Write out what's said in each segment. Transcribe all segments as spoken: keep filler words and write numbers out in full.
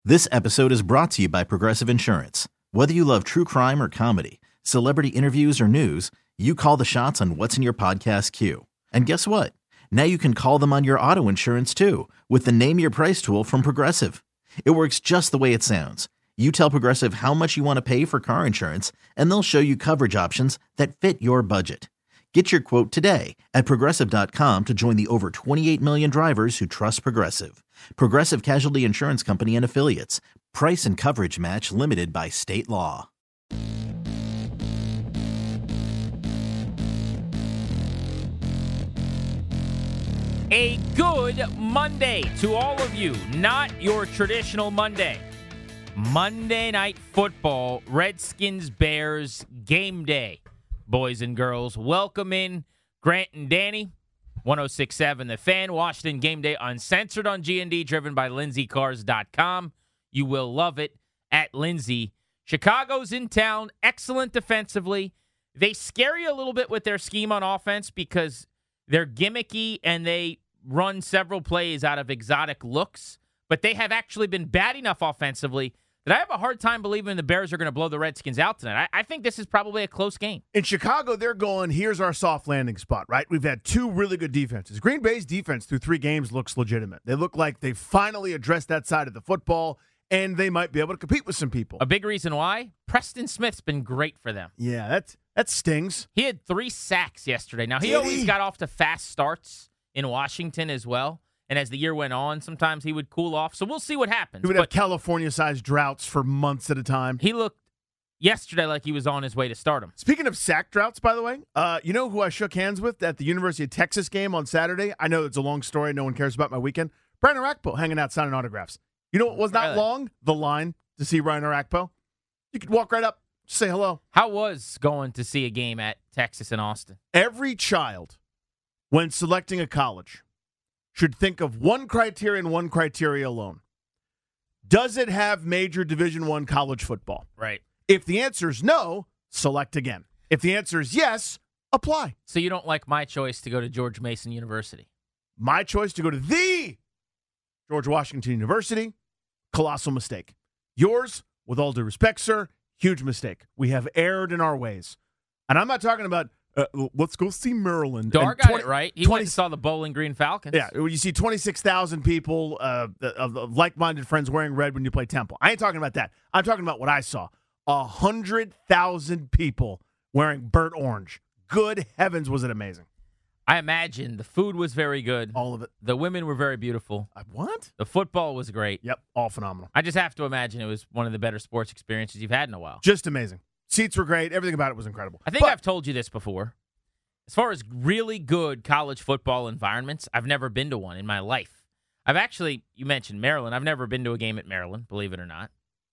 This episode is brought to you by Progressive Insurance. Whether you love true crime or comedy, celebrity interviews or news, you call the shots on what's in your podcast queue. And guess what? Now you can call them on your auto insurance too with the Name Your Price tool from Progressive. It works just the way it sounds. You tell Progressive how much you want to pay for car insurance, and they'll show you coverage options that fit your budget. Get your quote today at Progressive dot com to join the over twenty-eight million drivers who trust Progressive. Progressive Casualty Insurance Company and Affiliates. Price and coverage match limited by state law. A good Monday to all of you. Not your traditional Monday. Monday Night Football, Redskins Bears game day. Boys and girls, welcome in Grant and Danny. one oh six point seven The Fan, Washington Game Day Uncensored on G and D, driven by Lindsey Cars dot com. You will love it at Lindsey. Chicago's in town, excellent defensively. They scare you a little bit with their scheme on offense because they're gimmicky and they run several plays out of exotic looks, but they have actually been bad enough offensively that I have a hard time believing the Bears are going to blow the Redskins out tonight. I, I think this is probably a close game. In Chicago, they're going, here's our soft landing spot, right? We've had two really good defenses. Green Bay's defense through three games looks legitimate. They look like they finally addressed that side of the football, and they might be able to compete with some people. A big reason why? Preston Smith's been great for them. Yeah, that's, that stings. He had three sacks yesterday. Now, he Did always he? got off to fast starts in Washington as well. And as the year went on, sometimes he would cool off. So we'll see what happens. He would But have California-sized droughts for months at a time. he looked yesterday like he was on his way to stardom. Speaking of sack droughts, by the way, uh, you know who I shook hands with at the University of Texas game on Saturday? I know it's a long story. No one cares about my weekend. Brian Arakpo hanging out signing autographs. You know what was not Really? long? The line to see Ryan Arakpo. You could walk right up, say hello. How was going to see a game at Texas and Austin? Every child, when selecting a college, should think of one criteria and one criteria alone. Does it have major Division One college football? Right. If the answer is no, select again. If the answer is yes, apply. So you don't like my choice to go to George Mason University? My choice to go to the George Washington University, colossal mistake. Yours, with all due respect, sir, huge mistake. We have erred in our ways. And I'm not talking about, uh, let's go see Maryland. Dar And got twenty it right. He twenty went and saw the Bowling Green Falcons. Yeah, when you see twenty-six thousand people uh, of, of like-minded friends wearing red when you play Temple. I ain't talking about that. I'm talking about what I saw. one hundred thousand people wearing burnt orange. Good heavens, was it amazing. I imagine the food was very good. All of it. The women were very beautiful. I what? The football was great. Yep, all phenomenal. I just have to imagine it was one of the better sports experiences you've had in a while. Just amazing. Seats were great. Everything about it was incredible. I think But- I've told you this before. As far as really good college football environments, I've never been to one in my life. I've actually, you mentioned Maryland. I've never been to a game at Maryland, believe it or not.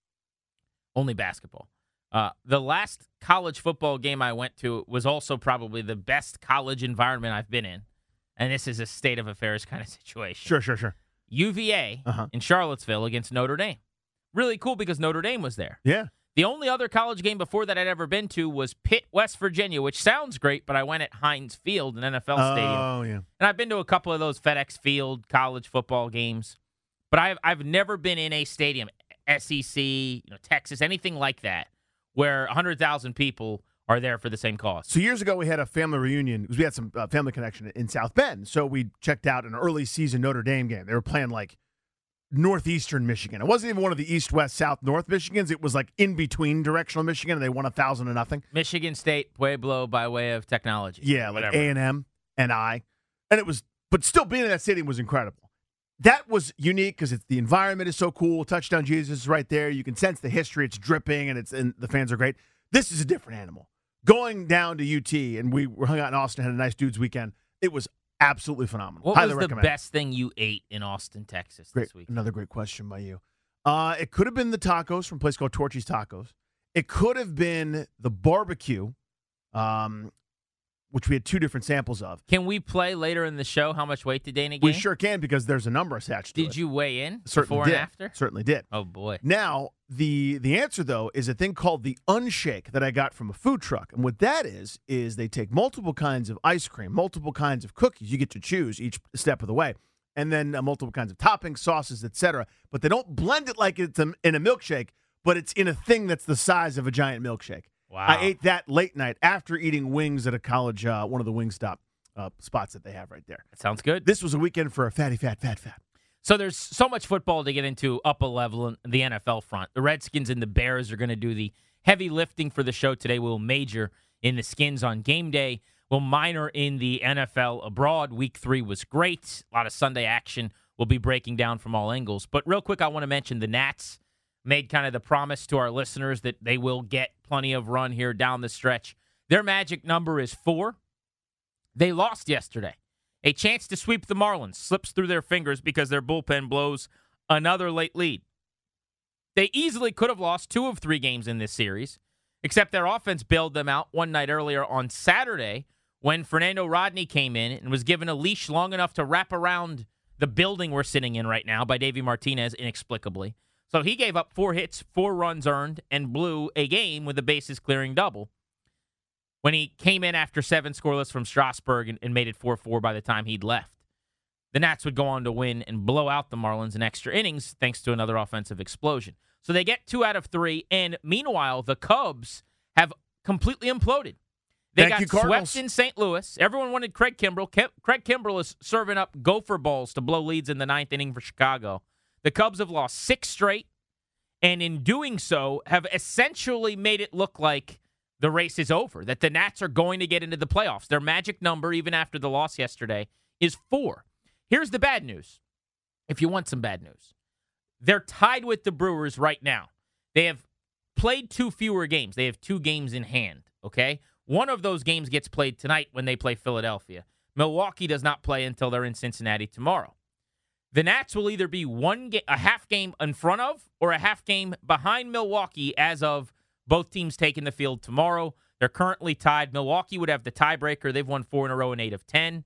Only basketball. Uh, the last college football game I went to was also probably the best college environment I've been in. And this is a state of affairs kind of situation. Sure, sure, sure. U V A Uh-huh. in Charlottesville against Notre Dame. Really cool because Notre Dame was there. Yeah. The only other college game before that I'd ever been to was Pitt, West Virginia, which sounds great, but I went at Heinz Field, an N F L stadium. Oh, yeah. And I've been to a couple of those FedEx Field college football games, but I've I've never been in a stadium, S E C, you know, Texas, anything like that, where one hundred thousand people are there for the same cause. So years ago, we had a family reunion because we had some uh, family connection in South Bend. So we checked out an early season Notre Dame game. They were playing like northeastern Michigan. It wasn't even one of the east, west, south, north Michigans. It was like in between directional Michigan, and they won a thousand to nothing. Michigan State, Pueblo by way of technology. Yeah, like whatever. A and M and I. And it was, but still being in that stadium was incredible. That was unique because it's the environment is so cool. Touchdown Jesus is right there. You can sense the history. It's dripping, and it's and the fans are great. This is a different animal. Going down to U T, and we were hung out in Austin, had a nice dudes weekend. It was absolutely phenomenal. What Highly was the recommend. best thing you ate in Austin, Texas Great. this week? Another great question by you. Uh, it could have been the tacos from a place called Torchy's Tacos. It could have been the barbecue, um, which we had two different samples of. Can we play later in the show how much weight did Dana gain? We sure can because there's a number attached to it. Did you weigh in Certainly before did. and after? Certainly did. Oh, boy. Now, the the answer, though, is a thing called the Unshake that I got from a food truck. And what that is, is they take multiple kinds of ice cream, multiple kinds of cookies. You get to choose each step of the way. and then uh, multiple kinds of toppings, sauces, et cetera. But they don't blend it like it's a, in a milkshake, but it's in a thing that's the size of a giant milkshake. Wow. I ate that late night after eating wings at a college, uh, one of the Wingstop uh, spots that they have right there. That sounds good. This was a weekend for a fatty, fat, fat, fat. So there's so much football to get into up a level in the N F L front. The Redskins and the Bears are going to do the heavy lifting for the show today. We'll major in the Skins on game day. We'll minor in the N F L abroad. Week three was great. A lot of Sunday action we'll be breaking down from all angles. But real quick, I want to mention the Nats made kind of the promise to our listeners that they will get plenty of run here down the stretch. Their magic number is four. They lost yesterday. A chance to sweep the Marlins slips through their fingers because their bullpen blows another late lead. They easily could have lost two of three games in this series, except their offense bailed them out one night earlier on Saturday when Fernando Rodney came in and was given a leash long enough to wrap around the building we're sitting in right now by Davey Martinez inexplicably. So he gave up four hits, four runs earned, and blew a game with a bases-clearing double when he came in after seven scoreless from Strasburg and, and made it four four by the time he'd left. The Nats would go on to win and blow out the Marlins in extra innings thanks to another offensive explosion. So they get two out of three, and meanwhile, the Cubs have completely imploded. They Thank got you, Cardinals. swept in Saint Louis. Everyone wanted Craig Kimbrell. Ke- Craig Kimbrell is serving up gopher balls to blow leads in the ninth inning for Chicago. The Cubs have lost six straight, and in doing so, have essentially made it look like the race is over, that the Nats are going to get into the playoffs. Their magic number, even after the loss yesterday, is four. Here's the bad news, if you want some bad news. They're tied with the Brewers right now. They have played two fewer games. They have two games in hand, okay? One of those games gets played tonight when they play Philadelphia. Milwaukee does not play until they're in Cincinnati tomorrow. The Nats will either be one ga- a half game in front of or a half game behind Milwaukee as of both teams taking the field tomorrow. They're currently tied. Milwaukee would have the tiebreaker. They've won four in a row and eight of ten.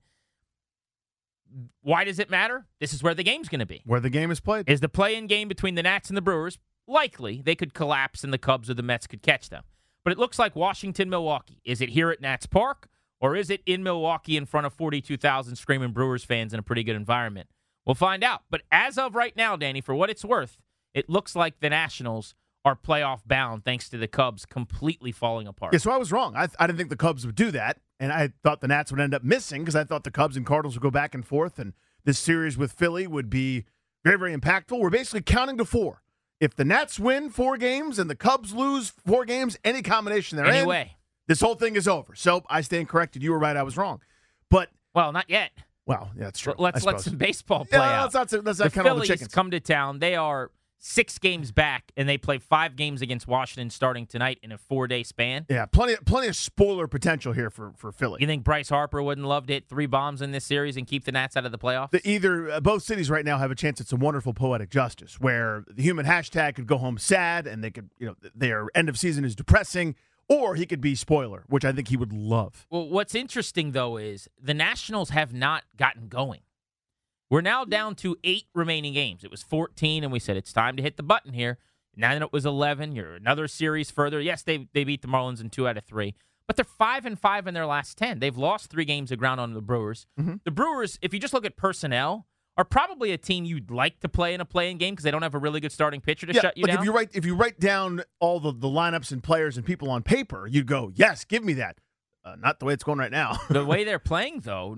Why does it matter? This is where the game's going to be. Where the game is played. Is the play-in game between the Nats and the Brewers? Likely. They could collapse and the Cubs or the Mets could catch them. But it looks like Washington-Milwaukee. Is it here at Nats Park, or is it in Milwaukee in front of forty-two thousand screaming Brewers fans in a pretty good environment? We'll find out. But as of right now, Danny, for what it's worth, it looks like the Nationals are playoff bound thanks to the Cubs completely falling apart. Yeah, so I was wrong. I, I didn't think the Cubs would do that, and I thought the Nats would end up missing because I thought the Cubs and Cardinals would go back and forth, and this series with Philly would be very, very impactful. We're basically counting to four. If the Nats win four games and the Cubs lose four games, any combination they're anyway, in, this whole thing is over. So I stand corrected. You were right. I was wrong. But well, not yet. Well, yeah, that's true. Let's let some baseball play yeah, out. Let's not, let's not the count all the Phillies chickens. come to town. They are six games back, and they play five games against Washington starting tonight in a four-day span. Yeah, plenty, plenty of spoiler potential here for, for Philly. You think Bryce Harper wouldn't love to hit three bombs in this series and keep the Nats out of the playoffs? The, either uh, both cities right now have a chance at some wonderful poetic justice, where the human hashtag could go home sad, and they could, you know, their end of season is depressing, or he could be spoiler, which I think he would love. Well, what's interesting though is the Nationals have not gotten going. We're now down to eight remaining games. It was fourteen, and we said it's time to hit the button here. Now that it was eleven, you're another series further. Yes, they they beat the Marlins in two out of three, but they're five and five in their last ten. They've lost three games of ground on the Brewers. Mm-hmm. The Brewers, if you just look at personnel, are probably a team you'd like to play in a play-in game because they don't have a really good starting pitcher to yeah, shut you like down. If you write if you write down all the, the lineups and players and people on paper, you'd go, yes, give me that. Uh, not the way it's going right now. The way they're playing, though.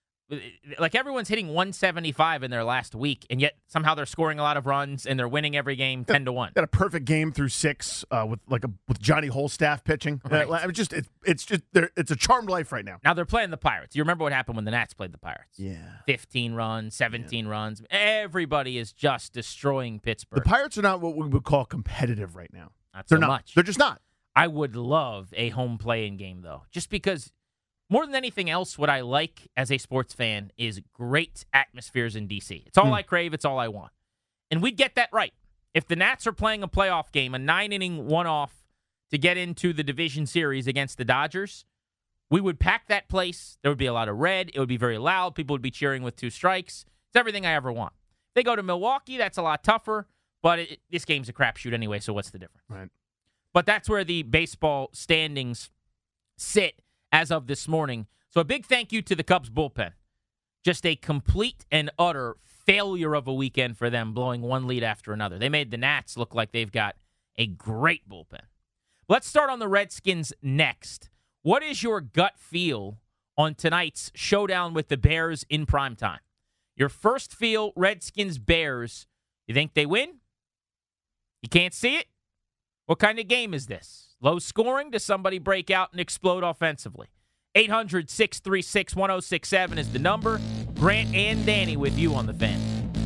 Like everyone's hitting one seventy-five in their last week, and yet somehow they're scoring a lot of runs and they're winning every game ten to one. Got a perfect game through six uh, with like a with Johnny Holstaff pitching. Right. Uh, it's just it, it's just it's a charmed life right now. Now they're playing the Pirates. You remember what happened when the Nats played the Pirates? Yeah, fifteen runs, seventeen yeah. runs. Everybody is just destroying Pittsburgh. The Pirates are not what we would call competitive right now. Not they're so not. much. They're just not. I would love a home play-in game though, just because. More than anything else, what I like as a sports fan is great atmospheres in D C. It's all mm. I crave. It's all I want. And we'd get that right. If the Nats are playing a playoff game, a nine-inning one-off to get into the division series against the Dodgers, we would pack that place. There would be a lot of red. It would be very loud. People would be cheering with two strikes. It's everything I ever want. They go to Milwaukee. That's a lot tougher. But it, this game's a crapshoot anyway, so what's the difference? Right. But that's where the baseball standings sit as of this morning. So a big thank you to the Cubs bullpen. Just a complete and utter failure of a weekend for them, blowing one lead after another. They made the Nats look like they've got a great bullpen. Let's start on the Redskins next. What is your gut feel on tonight's showdown with the Bears in primetime? Your first feel, Redskins-Bears. You think they win? You can't see it? What kind of game is this? Low scoring? Does somebody break out and explode offensively? eight hundred, six three six, one oh six seven is the number. Grant and Danny with you on the Fan.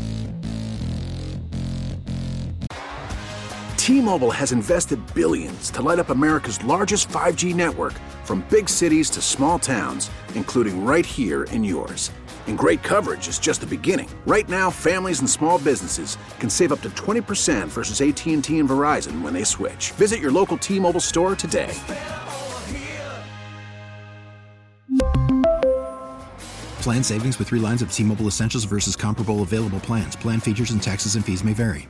T-Mobile has invested billions to light up America's largest five G network, from big cities to small towns, including right here in yours. And great coverage is just the beginning. Right now, families and small businesses can save up to twenty percent versus A T and T and Verizon when they switch. Visit your local T-Mobile store today. Plan savings with three lines of T-Mobile Essentials versus comparable available plans. Plan features and taxes and fees may vary.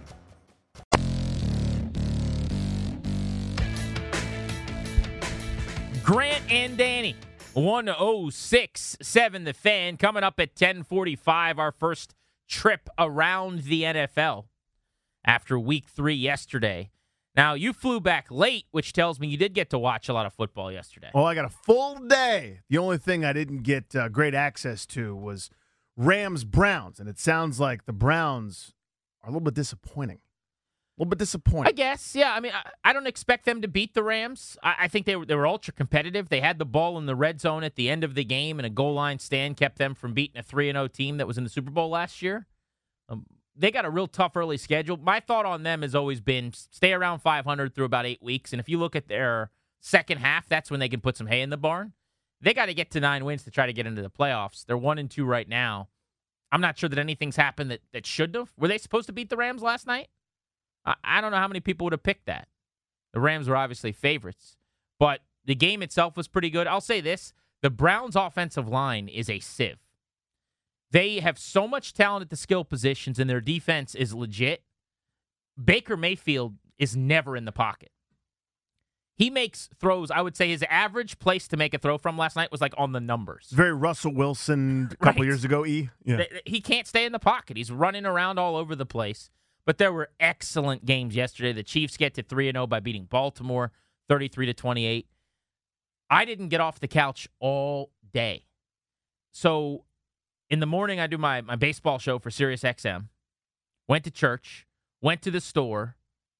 Grant and Danny, one oh six seven The Fan, coming up at ten forty-five, our first trip around the N F L after week three yesterday. Now, you flew back late, which tells me you did get to watch a lot of football yesterday. Well, I got a full day. The only thing I didn't get uh, great access to was Rams-Browns, and it sounds like the Browns are a little bit disappointing. A little bit disappointing. I guess, yeah. I mean, I, I don't expect them to beat the Rams. I, I think they were, they were ultra competitive. They had the ball in the red zone at the end of the game, and a goal line stand kept them from beating a three and oh team that was in the Super Bowl last year. Um, They got a real tough early schedule. My thought on them has always been stay around five hundred through about eight weeks. And if you look at their second half, that's when they can put some hay in the barn. They got to get to nine wins to try to get into the playoffs. They're one and two right now. I'm not sure that anything's happened that, that should have. Were they supposed to beat the Rams last night? I, I don't know how many people would have picked that. The Rams were obviously favorites. But the game itself was pretty good. I'll say this. The Browns' offensive line is a sieve. They have so much talent at the skill positions, and their defense is legit. Baker Mayfield is never in the pocket. He makes throws. I would say his average place to make a throw from last night was like on the numbers. Very Russell Wilson a couple Right. years ago, E. Yeah. He can't stay in the pocket. He's running around all over the place. But there were excellent games yesterday. The Chiefs get to three and oh by beating Baltimore thirty-three to twenty-eight. I didn't get off the couch all day. So in the morning, I do my, my baseball show for Sirius X M. Went to church, went to the store,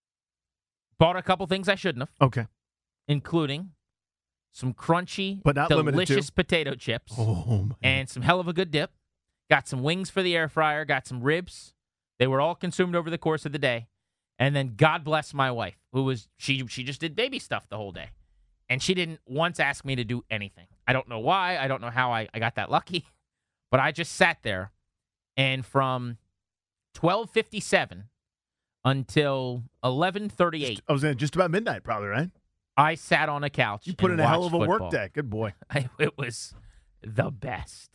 bought a couple things I shouldn't have, Okay. including some crunchy, But not limited to. delicious potato chips Oh, man. and some hell of a good dip. Got some wings for the air fryer, got some ribs. They were all consumed over the course of the day. And then God bless my wife, who was, she she just did baby stuff the whole day. And she didn't once ask me to do anything. I don't know why. I don't know how I, I got that lucky. But I just sat there, and from twelve fifty-seven until eleven thirty-eight, I was in just about midnight, probably, right? I sat on a couch. You put and in a hell watched of a football. work day. Good boy. I, it was the best.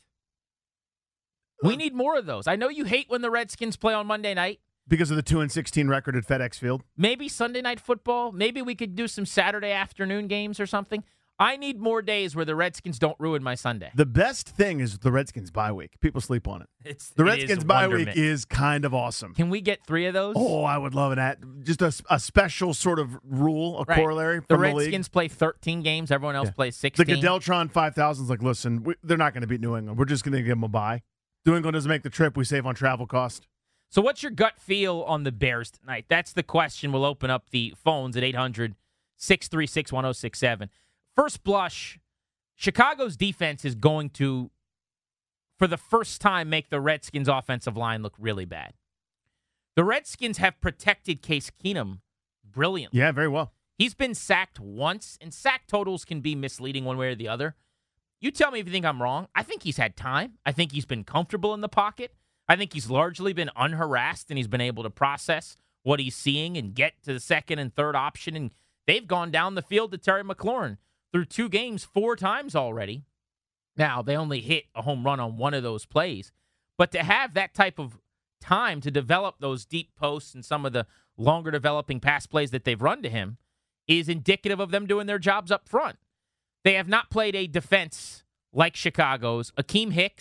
We need more of those. I know you hate when the Redskins play on Monday night. Because of the two and sixteen record at FedEx Field. Maybe Sunday night football. Maybe we could do some Saturday afternoon games or something. I need more days where the Redskins don't ruin my Sunday. The best thing is the Redskins bye week. People sleep on it. It's The it Redskins is bye wonderment. week is kind of awesome. Can we get three of those? Oh, I would love that. Just a, a special sort of rule, a Right. corollary The from the, league. Redskins play thirteen games. Everyone else Yeah. plays The sixteen. Deltron five thousand is like, listen, we, they're not going to beat New England. We're just going to give them a bye. New England doesn't make the trip. We save on travel cost. So what's your gut feel on the Bears tonight? That's the question. We'll open up the phones at eight hundred, six three six, one oh six seven. First blush, Chicago's defense is going to, for the first time, make the Redskins' offensive line look really bad. The Redskins have protected Case Keenum brilliantly. Yeah, very well. He's been sacked once, and sack totals can be misleading one way or the other. You tell me if you think I'm wrong. I think he's had time. I think he's been comfortable in the pocket. I think he's largely been unharassed, and he's been able to process what he's seeing and get to the second and third option. And they've gone down the field to Terry McLaurin through two games four times already. Now, they only hit a home run on one of those plays. But to have that type of time to develop those deep posts and some of the longer developing pass plays that they've run to him is indicative of them doing their jobs up front. They have not played a defense like Chicago's. Akeem Hicks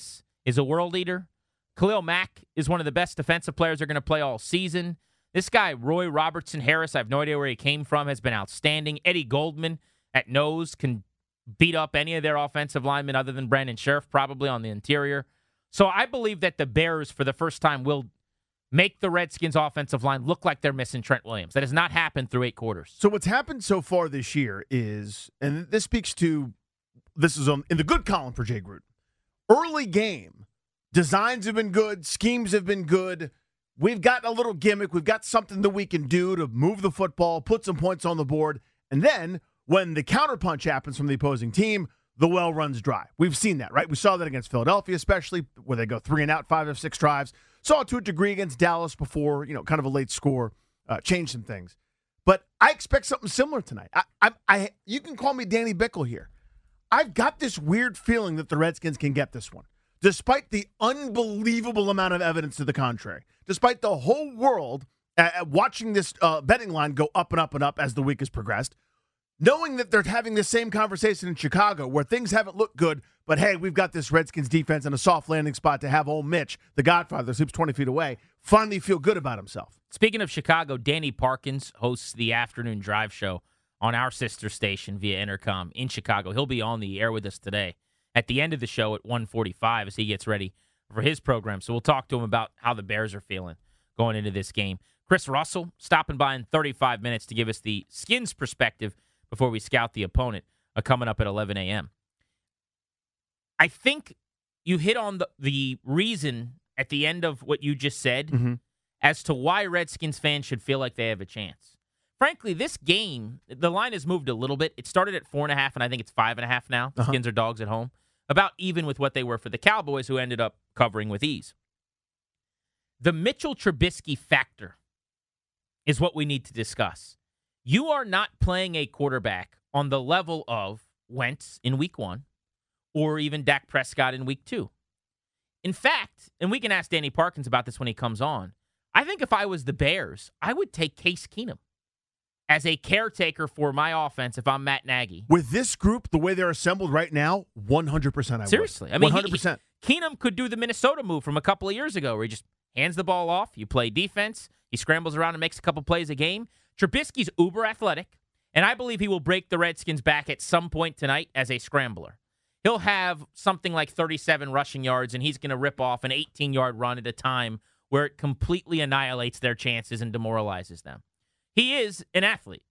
is a world eater. Khalil Mack is one of the best defensive players they're going to play all season. This guy, Roy Robertson Harris, I have no idea where he came from, has been outstanding. Eddie Goldman at nose can beat up any of their offensive linemen other than Brandon Sheriff, probably on the interior. So I believe that the Bears, for the first time, will make the Redskins' offensive line look like they're missing Trent Williams. That has not happened through eight quarters. So what's happened so far this year is, and this speaks to, this is on, in the good column for Jay Gruden, early game, designs have been good, schemes have been good. We've got a little gimmick. We've got something that we can do to move the football, put some points on the board. And then when the counterpunch happens from the opposing team, the well runs dry. We've seen that, right? We saw that against Philadelphia, especially where they go three and out, five of six drives. Saw it to a degree against Dallas before, you know, kind of a late score, uh, changed some things. But I expect something similar tonight. I, I, I, you can call me Danny Bickle here. I've got this weird feeling that the Redskins can get this one, despite the unbelievable amount of evidence to the contrary, despite the whole world uh, watching this uh, betting line go up and up and up as the week has progressed, knowing that they're having the same conversation in Chicago where things haven't looked good, but hey, we've got this Redskins defense in a soft landing spot to have old Mitch, the Godfather, who's twenty feet away, finally feel good about himself. Speaking of Chicago, Danny Parkins hosts the afternoon drive show on our sister station via Intercom in Chicago. He'll be on the air with us today at the end of the show at one forty-five as he gets ready for his program. So we'll talk to him about how the Bears are feeling going into this game. Chris Russell stopping by in thirty-five minutes to give us the Skins perspective before we scout the opponent, uh, coming up at eleven a.m. I think you hit on the, the reason at the end of what you just said mm-hmm. as to why Redskins fans should feel like they have a chance. Frankly, this game, the line has moved a little bit. It started at four and a half, and I think it's five and a half now. The uh-huh. Skins are dogs at home. About even with what they were for the Cowboys, who ended up covering with ease. The Mitchell Trubisky factor is what we need to discuss. You are not playing a quarterback on the level of Wentz in week one or even Dak Prescott in week two. In fact, and we can ask Danny Parkins about this when he comes on, I think if I was the Bears, I would take Case Keenum as a caretaker for my offense if I'm Matt Nagy. With this group, the way they're assembled right now, one hundred percent I Seriously. would. I mean, one hundred percent. He, he, Keenum could do the Minnesota move from a couple of years ago where he just hands the ball off, you play defense, he scrambles around and makes a couple plays a game. Trubisky's uber athletic, and I believe he will break the Redskins back at some point tonight as a scrambler. He'll have something like thirty-seven rushing yards, and he's going to rip off an eighteen-yard run at a time where it completely annihilates their chances and demoralizes them. He is an athlete.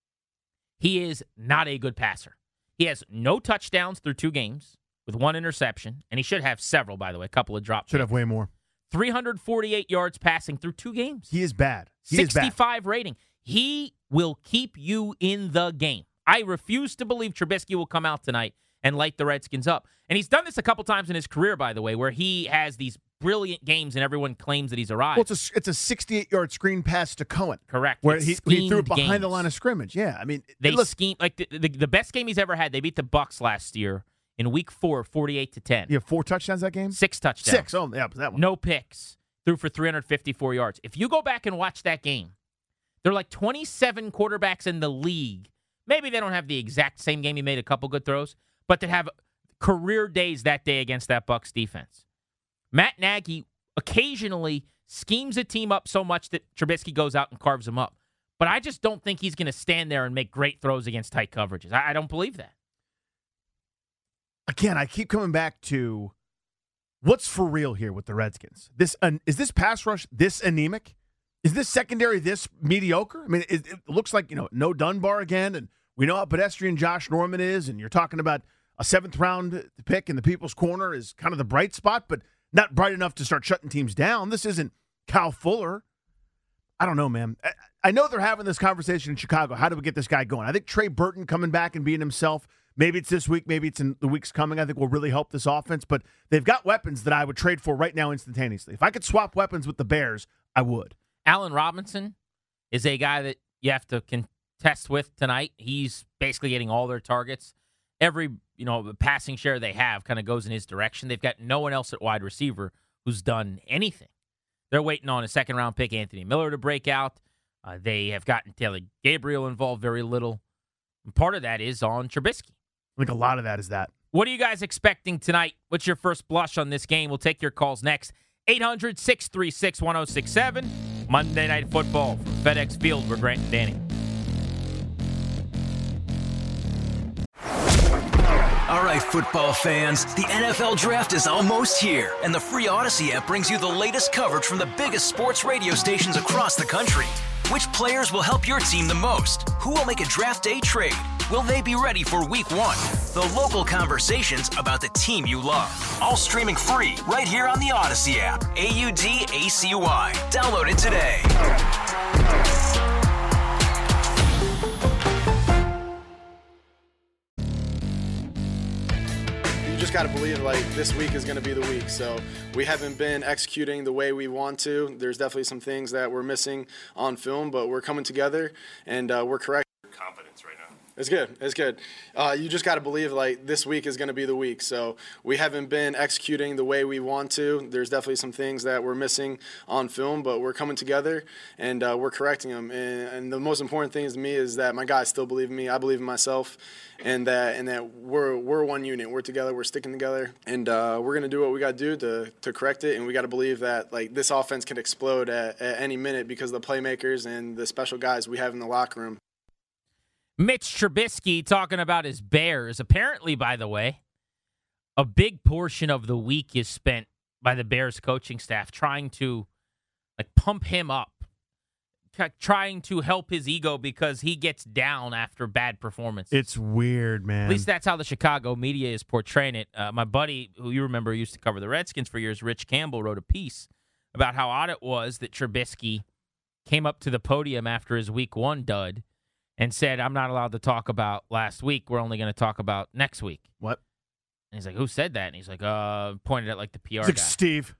He is not a good passer. He has no touchdowns through two games with one interception, and he should have several, by the way, a couple of drops. Should have way more. three hundred forty-eight yards passing through two games. He is bad. He sixty-five is bad. rating. He will keep you in the game. I refuse to believe Trubisky will come out tonight and light the Redskins up. And he's done this a couple times in his career, by the way, where he has these brilliant games and everyone claims that he's arrived. Well, it's a, it's a sixty-eight-yard screen pass to Cohen. Correct. Where he, he threw it behind games. the line of scrimmage. Yeah, I mean, they look, scheme like the, the, the best game he's ever had. They beat the Bucs last year in week four, forty-eight to ten. You have four touchdowns that game? Six touchdowns. Six. Oh, yeah, that one. No picks. Threw for three hundred fifty-four yards. If you go back and watch that game, there are like twenty-seven quarterbacks in the league. Maybe they don't have the exact same game. He made a couple good throws, but that have career days that day against that Bucs defense. Matt Nagy occasionally schemes a team up so much that Trubisky goes out and carves them up. But I just don't think he's going to stand there and make great throws against tight coverages. I, I don't believe that. Again, I keep coming back to what's for real here with the Redskins. This uh, is this pass rush this anemic? Is this secondary this mediocre? I mean, it, it looks like, you know, no Dunbar again, and we know how pedestrian Josh Norman is, and you're talking about a seventh round pick in the people's corner is kind of the bright spot, but not bright enough to start shutting teams down. This isn't Kyle Fuller. I don't know, man. I, I know they're having this conversation in Chicago. How do we get this guy going? I think Trey Burton coming back and being himself, maybe it's this week, maybe it's in the weeks coming, I think will really help this offense, but they've got weapons that I would trade for right now instantaneously. If I could swap weapons with the Bears, I would. Allen Robinson is a guy that you have to contest with tonight. He's basically getting all their targets. Every, you know, passing share they have kind of goes in his direction. They've got no one else at wide receiver who's done anything. They're waiting on a second-round pick, Anthony Miller, to break out. Uh, they have gotten Taylor Gabriel involved very little. And part of that is on Trubisky. I think a lot of that is that. What are you guys expecting tonight? What's your first blush on this game? We'll take your calls next. eight hundred, six three six, one oh six seven. Monday Night Football from FedEx Field. We're Grant and Danny. All right, football fans, the N F L Draft is almost here, and the free Odyssey app brings you the latest coverage from the biggest sports radio stations across the country. Which players will help your team the most? Who will make a draft day trade? Will they be ready for week one? The local conversations about the team you love. All streaming free right here on the Odyssey app. A U D A C Y. Download it today. You just got to believe like this week is going to be the week. So we haven't been executing the way we want to. There's definitely some things that we're missing on film, but we're coming together and uh, we're correct. Confidence right now. It's good. It's good. Uh, you just got to believe like this week is going to be the week. So we haven't been executing the way we want to. There's definitely some things that we're missing on film, but we're coming together and uh, we're correcting them. And, and the most important thing to me is that my guys still believe in me. I believe in myself, and that and that we're we're one unit. We're together. We're sticking together, and uh, we're gonna do what we got to do to to correct it. And we got to believe that like this offense can explode at, at any minute because of the playmakers and the special guys we have in the locker room. Mitch Trubisky talking about his Bears. Apparently, by the way, a big portion of the week is spent by the Bears coaching staff trying to like pump him up, trying to help his ego because he gets down after bad performances. It's weird, man. At least that's how the Chicago media is portraying it. Uh, my buddy, who you remember used to cover the Redskins for years, Rich Campbell, wrote a piece about how odd it was that Trubisky came up to the podium after his week one dud and said, I'm not allowed to talk about last week. We're only going to talk about next week. What? And he's like, who said that? And he's like, uh, pointed at like the P R It's like guy. Steve.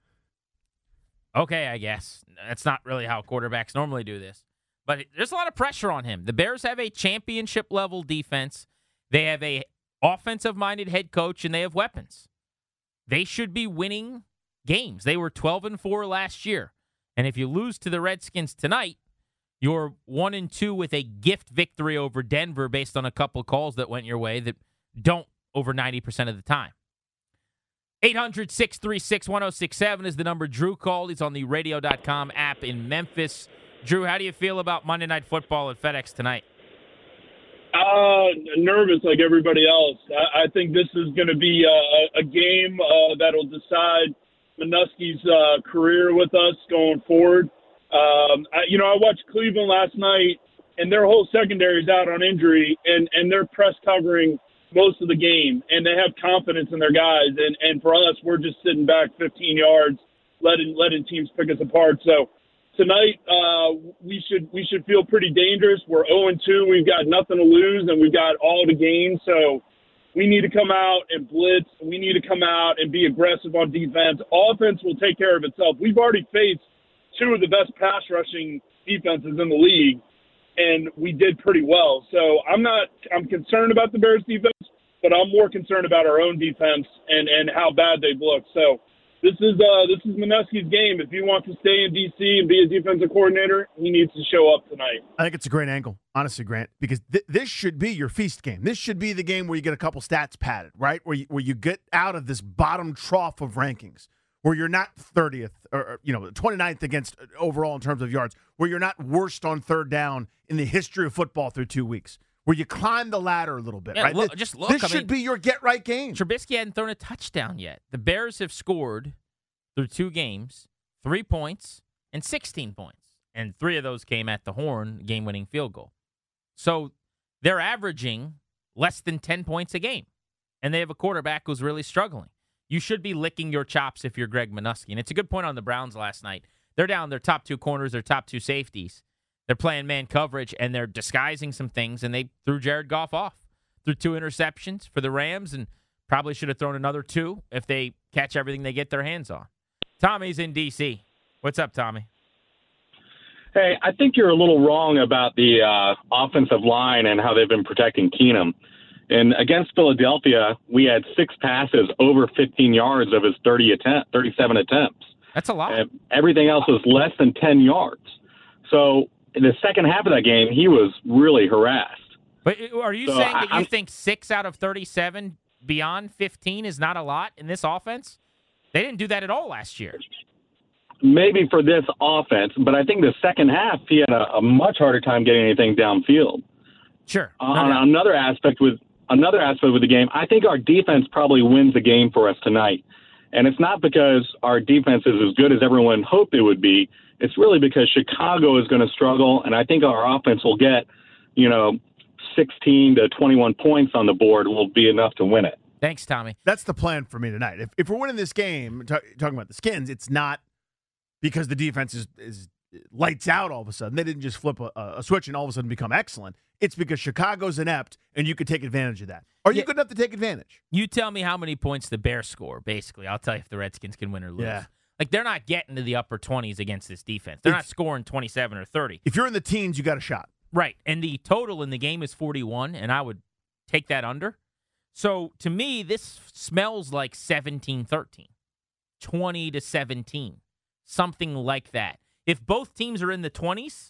Okay, I guess. That's not really how quarterbacks normally do this. But there's a lot of pressure on him. The Bears have a championship-level defense. They have a offensive-minded head coach, and they have weapons. They should be winning games. They were twelve and four last year. And if you lose to the Redskins tonight, you're one and two with a gift victory over Denver based on a couple calls that went your way that don't over ninety percent of the time. eight hundred, six three six, one oh six seven is the number Drew called. He's on the radio dot com app in Memphis. Drew, how do you feel about Monday Night Football at FedEx tonight? Uh, nervous like everybody else. I, I think this is going to be a, a game uh, that'll decide Manusky's uh, career with us going forward. Um, I, you know, I watched Cleveland last night, and their whole secondary is out on injury, and, and they're press covering most of the game, and they have confidence in their guys. And, and for us, we're just sitting back fifteen yards, letting letting teams pick us apart. So tonight, uh, we should we should feel pretty dangerous. We're oh and two. We've got nothing to lose, and we've got all to gain. So we need to come out and blitz. We need to come out and be aggressive on defense. Offense will take care of itself. We've already faced two of the best pass rushing defenses in the league, and we did pretty well. So I'm not – I'm concerned about the Bears defense, but I'm more concerned about our own defense and, and how bad they've looked. So this is uh, this is Manusky's game. If he wants to stay in D C and be a defensive coordinator, he needs to show up tonight. I think it's a great angle, honestly, Grant, because th- this should be your feast game. This should be the game where you get a couple stats padded, right, where you, where you get out of this bottom trough of rankings, where you're not thirtieth or, you know, twenty-ninth against overall in terms of yards, where you're not worst on third down in the history of football through two weeks, where you climb the ladder a little bit, Yeah, right? look- this just look, this I should mean- be your get-right game. Trubisky hadn't thrown a touchdown yet. The Bears have scored through two games, three points and sixteen points. And three of those came at the horn, game-winning field goal. So they're averaging less than ten points a game. And they have a quarterback who's really struggling. You should be licking your chops if you're Greg Manusky. And it's a good point on the Browns last night. They're down their top two corners, their top two safeties. They're playing man coverage, and they're disguising some things, and they threw Jared Goff off. Threw two interceptions for the Rams, and probably should have thrown another two if they catch everything they get their hands on. Tommy's in D C. What's up, Tommy? Hey, I think you're a little wrong about the uh, offensive line and how they've been protecting Keenum. And against Philadelphia, we had six passes over fifteen yards of his thirty attempt, thirty-seven attempts. That's a lot. And everything else was less than ten yards. So in the second half of that game, he was really harassed. But are you So saying that I- you I'm- think six out of thirty-seven beyond fifteen is not a lot in this offense? They didn't do that at all last year. Maybe for this offense, but I think the second half he had a, a much harder time getting anything downfield. Sure. Uh, on another aspect with another aspect with the game, I think our defense probably wins the game for us tonight. And it's not because our defense is as good as everyone hoped it would be. It's really because Chicago is going to struggle, and I think our offense will get, you know, sixteen to twenty-one points on the board will be enough to win it. Thanks, Tommy. That's the plan for me tonight. If if we're winning this game, t- talking about the Skins, it's not because the defense is, is lights out all of a sudden. They didn't just flip a, a switch and all of a sudden become excellent. It's because Chicago's inept, and you could take advantage of that. Are you yeah. good enough to take advantage? You tell me how many points the Bears score, basically. I'll tell you if the Redskins can win or lose. Yeah. Like, they're not getting to the upper twenties against this defense. They're if, not scoring twenty-seven or thirty. If you're in the teens, you got a shot. Right, and the total in the game is forty-one, and I would take that under. So, to me, this smells like seventeen thirteen, twenty to seventeen, something like that. If both teams are in the twenties,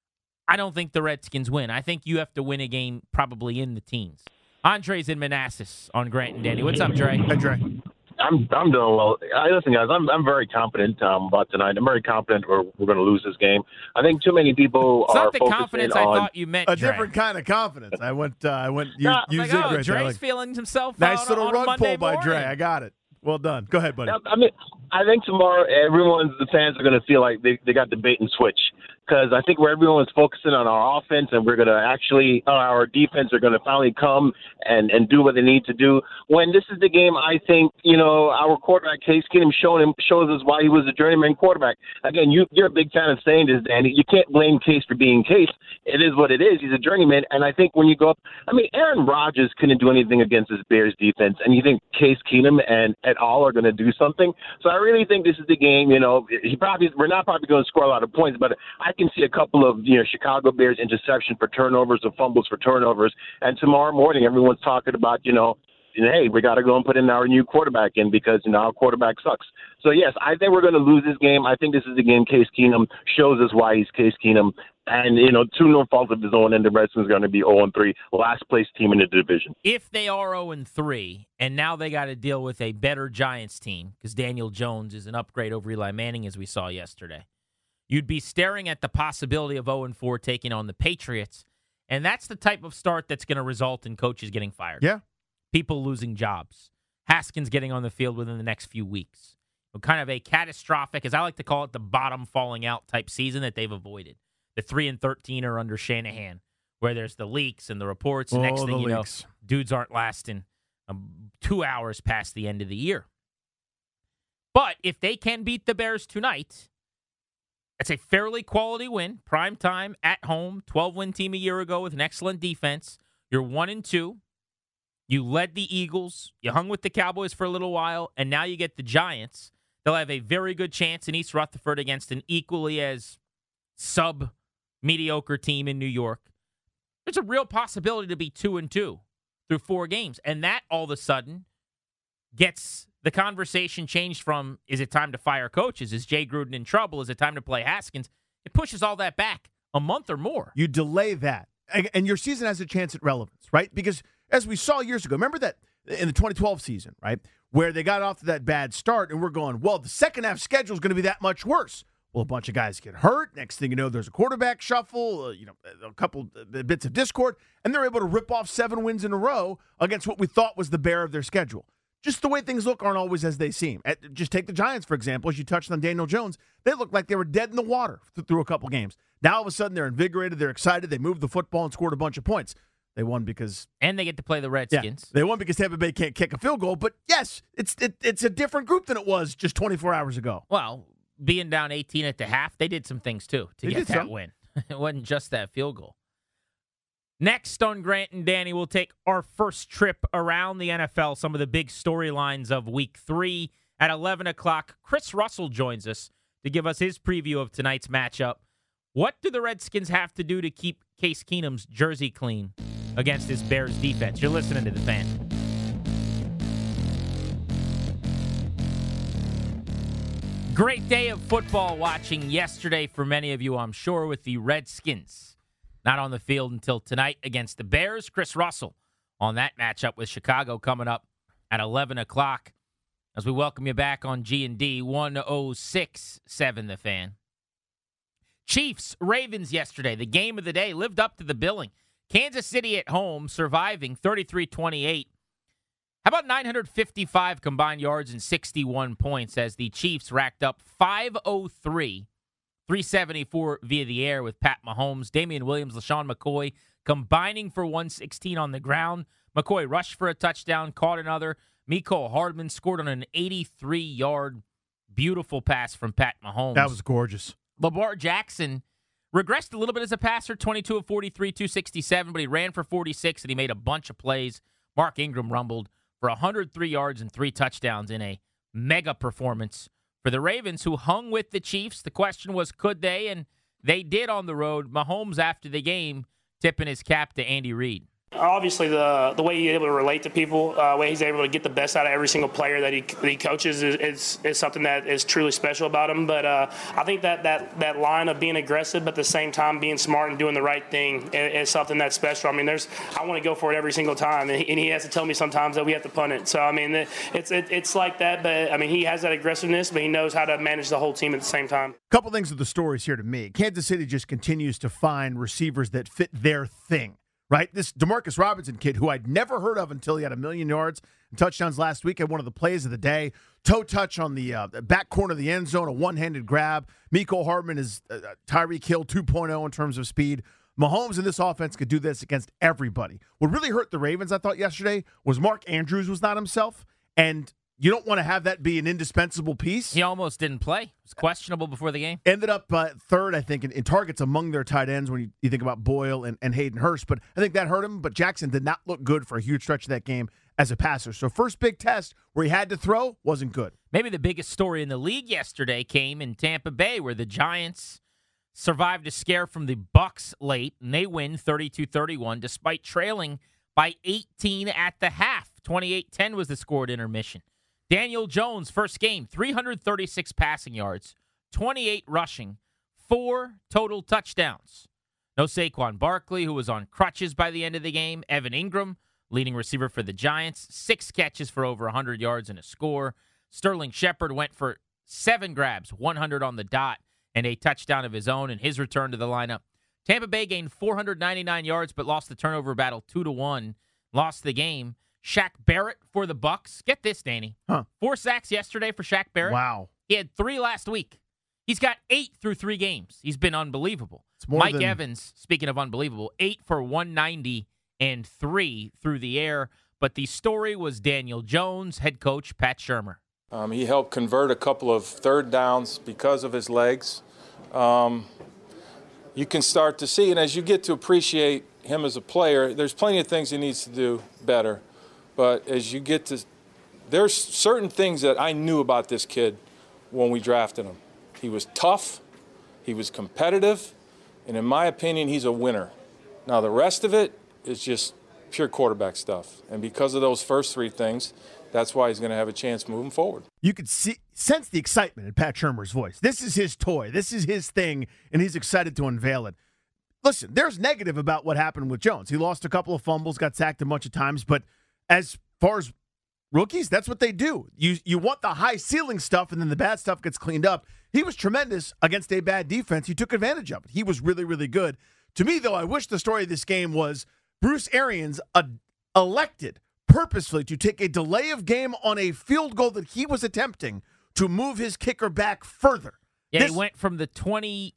I don't think the Redskins win. I think you have to win a game probably in the teens. Andre's in Manassas on Grant and Danny. What's up, Dre? Hey, Dre. I'm I'm doing well. I, listen, guys, I'm I'm very confident um, about tonight. I'm very confident we're we're going to lose this game. I think too many people it's are not the confidence on I thought you meant. A Dre. different kind of confidence. I went. Uh, I went. You, no, you like, zig oh, right Dre's like, feeling himself. Nice out little on, rug on pull by morning. Dre. I got it. Well done. Go ahead, buddy. I mean, I think tomorrow everyone's the fans are going to feel like they, they got the bait and switch, because I think where everyone's focusing on our offense and we're going to actually uh, our defense are going to finally come and, and do what they need to do. When this is the game, I think you know our quarterback Case Keenum showing him shows us why he was a journeyman quarterback. Again, you you're a big fan of saying this, Danny. You can't blame Case for being Case. It is what it is. He's a journeyman, and I think when you go up, I mean, Aaron Rodgers couldn't do anything against this Bears defense, and you think Case Keenum and et al are going to do something. So I really think this is the game. You know, he probably we're not probably going to score a lot of points, but I can see a couple of you know Chicago Bears interception for turnovers or fumbles for turnovers. And tomorrow morning, everyone's talking about you know, hey, we got to go and put in our new quarterback in because you know our quarterback sucks. So yes, I think we're going to lose this game. I think this is the game Case Keenum shows us why he's Case Keenum. And, you know, two no fault of his own, and the Redskins are going to be oh and three, last place team in the division. If they are oh and three, and now they got to deal with a better Giants team, because Daniel Jones is an upgrade over Eli Manning, as we saw yesterday, you'd be staring at the possibility of oh and four taking on the Patriots, and that's the type of start that's going to result in coaches getting fired. Yeah. People losing jobs. Haskins getting on the field within the next few weeks. Kind of a catastrophic, as I like to call it, the bottom falling out type season that they've avoided. The three and thirteen are under Shanahan, where there's the leaks and the reports. The oh, next thing the you leaks. know, dudes aren't lasting um, two hours past the end of the year. But if they can beat the Bears tonight, it's a fairly quality win. Prime time at home, twelve-win team a year ago with an excellent defense. You're one and two. You led the Eagles. You hung with the Cowboys for a little while, and now you get the Giants. They'll have a very good chance in East Rutherford against an equally as sub mediocre team in New York. There's a real possibility to be two and two through four games. And that all of a sudden gets the conversation changed from, is it time to fire coaches? Is Jay Gruden in trouble? Is it time to play Haskins? It pushes all that back a month or more. You delay that. And your season has a chance at relevance, right? Because as we saw years ago, remember that in the twenty twelve season, right, where they got off to that bad start and we're going, well, the second half schedule is going to be that much worse. Well, a bunch of guys get hurt. Next thing you know, there's a quarterback shuffle, uh, you know, a couple bits of discord, and they're able to rip off seven wins in a row against what we thought was the bear of their schedule. Just the way things look aren't always as they seem. At, just take the Giants, for example, as you touched on Daniel Jones. They looked like they were dead in the water th- through a couple games. Now, all of a sudden, they're invigorated, they're excited, they moved the football and scored a bunch of points. They won because... And they get to play the Redskins. Yeah, they won because Tampa Bay can't kick a field goal, but yes, it's it, it's a different group than it was just twenty-four hours ago. Well... Being down eighteen at the half, they did some things, too, to they get that some. win. It wasn't just that field goal. Next on Grant and Danny, we'll take our first trip around the N F L, some of the big storylines of week three. At eleven o'clock, Chris Russell joins us to give us his preview of tonight's matchup. What do the Redskins have to do to keep Case Keenum's jersey clean against this Bears defense? You're listening to The Fan. Great day of football watching yesterday for many of you, I'm sure, with the Redskins. Not on the field until tonight against the Bears. Chris Russell on that matchup with Chicago coming up at eleven o'clock as we welcome you back on G and D one oh six point seven The Fan. Chiefs, Ravens yesterday, the game of the day, lived up to the billing. Kansas City at home surviving thirty-three twenty-eight. How about nine hundred fifty-five combined yards and sixty-one points as the Chiefs racked up five oh three, three seventy-four via the air with Pat Mahomes, Damian Williams, LaShawn McCoy combining for one sixteen on the ground. McCoy rushed for a touchdown, caught another. Mecole Hardman scored on an eighty-three-yard beautiful pass from Pat Mahomes. That was gorgeous. Lamar Jackson regressed a little bit as a passer, twenty-two of forty-three, two sixty-seven, but he ran for forty-six and he made a bunch of plays. Mark Ingram rumbled for one hundred three yards and three touchdowns in a mega performance for the Ravens, who hung with the Chiefs. The question was, could they? And they did on the road. Mahomes, after the game, tipping his cap to Andy Reid. Obviously, the the way he's able to relate to people, uh, way he's able to get the best out of every single player that he, that he coaches is, is is something that is truly special about him. But uh, I think that, that that line of being aggressive, but at the same time being smart and doing the right thing is, is something that's special. I mean, there's I want to go for it every single time, and he, and he has to tell me sometimes that we have to punt it. So I mean, it's it, it's like that. But I mean, he has that aggressiveness, but he knows how to manage the whole team at the same time. A couple things of the stories here to me. Kansas City just continues to find receivers that fit their thing. Right? This DeMarcus Robinson kid, who I'd never heard of until he had a million yards and touchdowns last week, had one of the plays of the day. Toe touch on the uh, back corner of the end zone, a one-handed grab. Mecole Hardman is uh, Tyreek Hill two point oh in terms of speed. Mahomes in this offense could do this against everybody. What really hurt the Ravens, I thought, yesterday was Mark Andrews was not himself, and you don't want to have that be an indispensable piece. He almost didn't play. It was questionable before the game. Ended up uh, third, I think, in, in targets among their tight ends when you, you think about Boyle and, and Hayden Hurst. But I think that hurt him. But Jackson did not look good for a huge stretch of that game as a passer. So first big test where he had to throw wasn't good. Maybe the biggest story in the league yesterday came in Tampa Bay, where the Giants survived a scare from the Bucs late, and they win thirty-two thirty-one despite trailing by eighteen at the half. twenty-eight ten was the score at intermission. Daniel Jones, first game, three hundred thirty-six passing yards, twenty-eight rushing, four total touchdowns. No Saquon Barkley, who was on crutches by the end of the game. Evan Ingram, leading receiver for the Giants, six catches for over one hundred yards and a score. Sterling Shepard went for seven grabs, one hundred on the dot, and a touchdown of his own in his return to the lineup. Tampa Bay gained four hundred ninety-nine yards, but lost the turnover battle two to one, lost the game. Shaq Barrett for the Bucs. Get this, Danny. Huh. Four sacks yesterday for Shaq Barrett. Wow. He had three last week. He's got eight through three games. He's been unbelievable. It's more Mike than... Evans, speaking of unbelievable, eight for one ninety and three through the air. But the story was Daniel Jones, head coach Pat Shurmur. Um, he helped convert a couple of third downs because of his legs. Um, you can start to see, and as you get to appreciate him as a player, there's plenty of things he needs to do better. But as you get to, there's certain things that I knew about this kid when we drafted him. He was tough, he was competitive, and in my opinion, he's a winner. Now, the rest of it is just pure quarterback stuff. And because of those first three things, that's why he's going to have a chance moving forward. You could see, sense the excitement in Pat Shurmur's voice. This is his toy. This is his thing, and he's excited to unveil it. Listen, there's negative about what happened with Jones. He lost a couple of fumbles, got sacked a bunch of times, but as far as rookies, that's what they do. You you want the high ceiling stuff, and then the bad stuff gets cleaned up. He was tremendous against a bad defense. He took advantage of it. He was really, really good. To me, though, I wish the story of this game was Bruce Arians uh, elected purposefully to take a delay of game on a field goal that he was attempting to move his kicker back further. Yeah, this, he went from the twenty-nine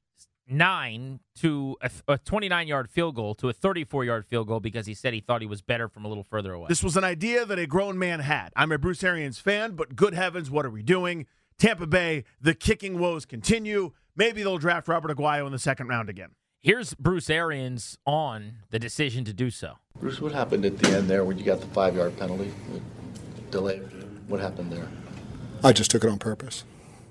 to a twenty-nine-yard field goal to a thirty-four-yard field goal because he said he thought he was better from a little further away. This was an idea that a grown man had. I'm a Bruce Arians fan, but good heavens, what are we doing? Tampa Bay, the kicking woes continue. Maybe they'll draft Robert Aguayo in the second round again. Here's Bruce Arians on the decision to do so. Bruce, what happened at the end there when you got the five-yard penalty? Delay. What happened there? I just took it on purpose.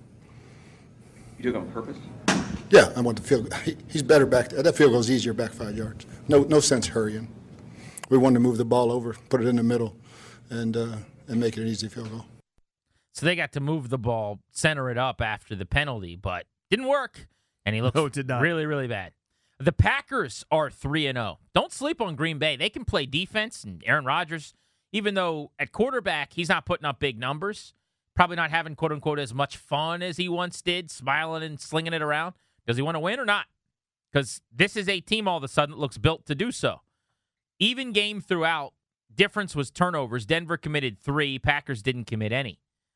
You took it on purpose? Yeah, I want the field. He's better back. That field goal's easier back five yards. No, no sense hurrying. We wanted to move the ball over, put it in the middle, and uh, and make it an easy field goal. So they got to move the ball, center it up after the penalty, but didn't work, and he looks no, it did not. really, really bad. The Packers are three and oh. Don't sleep on Green Bay. They can play defense, and Aaron Rodgers, even though at quarterback he's not putting up big numbers, probably not having, quote-unquote, as much fun as he once did, smiling and slinging it around. Does he want to win or not? Because this is a team all of a sudden that looks built to do so. Even game throughout, difference was turnovers. Denver committed three. Packers didn't commit any.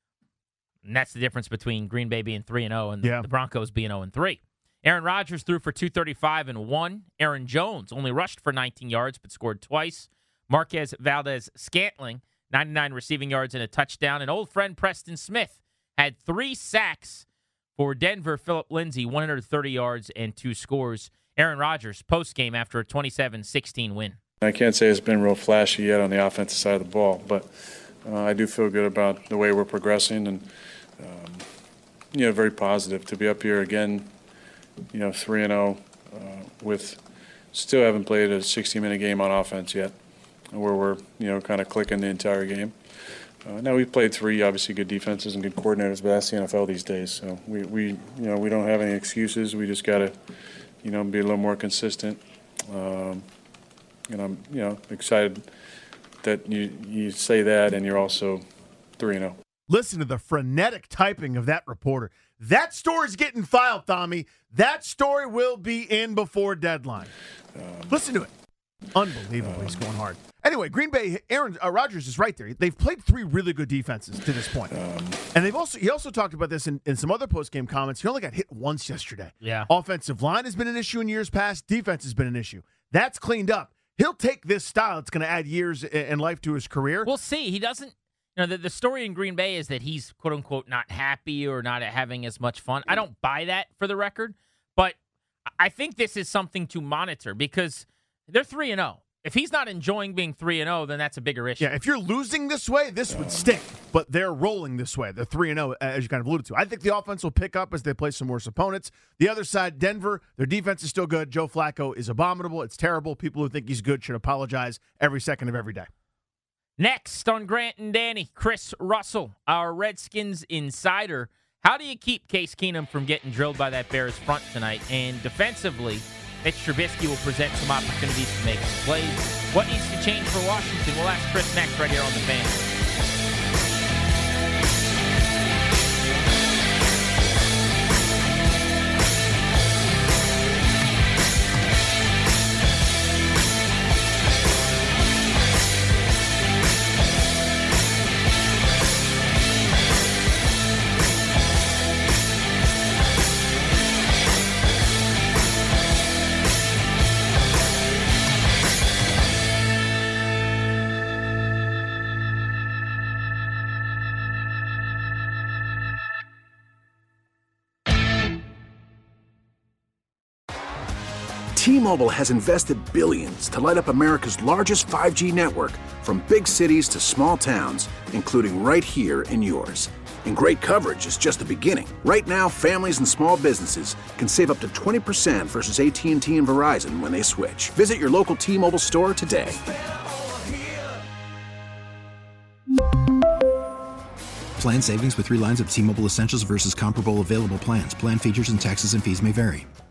And that's the difference between Green Bay being three and oh and yeah. the Broncos being oh and three. Aaron Rodgers threw for two thirty-five and one. Aaron Jones only rushed for nineteen yards but scored twice. Marquez Valdez-Scantling, ninety-nine receiving yards and a touchdown. And old friend Preston Smith had three sacks for Denver. Phillip Lindsay, one hundred thirty yards and two scores. Aaron Rodgers, postgame after a twenty-seven sixteen win. I can't say it's been real flashy yet on the offensive side of the ball, but uh, I do feel good about the way we're progressing and, um, you know, very positive to be up here again, you know, three and oh uh, with still haven't played a sixty-minute game on offense yet, where we're, you know, kind of clicking the entire game. Uh, now, we've played three obviously good defenses and good coordinators, but that's the N F L these days. So we, we you know, we don't have any excuses. We just got to, you know, be a little more consistent. Um, and I'm, you know, excited that you, you say that and you're also three and oh. Listen to the frenetic typing of that reporter. That story's getting filed, Tommy. That story will be in before deadline. Um, Listen to it. Unbelievable. Um, He's going hard. Anyway, Green Bay, Aaron uh, Rodgers is right there. They've played three really good defenses to this point. Um, and they've also he also talked about this in, in some other post-game comments. He only got hit once yesterday. Yeah. Offensive line has been an issue in years past. Defense has been an issue. That's cleaned up. He'll take this style. It's going to add years and life to his career. We'll see. He doesn't. You know, the, the story in Green Bay is that he's, quote-unquote, not happy or not having as much fun. I don't buy that for the record, but I think this is something to monitor because they're three and oh. If he's not enjoying being three and oh, then that's a bigger issue. Yeah, if you're losing this way, this would stink. But they're rolling this way. They're three and oh, as you kind of alluded to. I think the offense will pick up as they play some worse opponents. The other side, Denver, their defense is still good. Joe Flacco is abominable. It's terrible. People who think he's good should apologize every second of every day. Next on Grant and Danny, Chris Russell, our Redskins insider. How do you keep Case Keenum from getting drilled by that Bears front tonight? And defensively, Mitch Trubisky will present some opportunities to make some plays. What needs to change for Washington? We'll ask Chris next right here on The Fan. T-Mobile has invested billions to light up America's largest five G network, from big cities to small towns, including right here in yours. And great coverage is just the beginning. Right now, families and small businesses can save up to twenty percent versus A T and T and Verizon when they switch. Visit your local T-Mobile store today. Plan savings with three lines of T-Mobile Essentials versus comparable available plans. Plan features and taxes and fees may vary.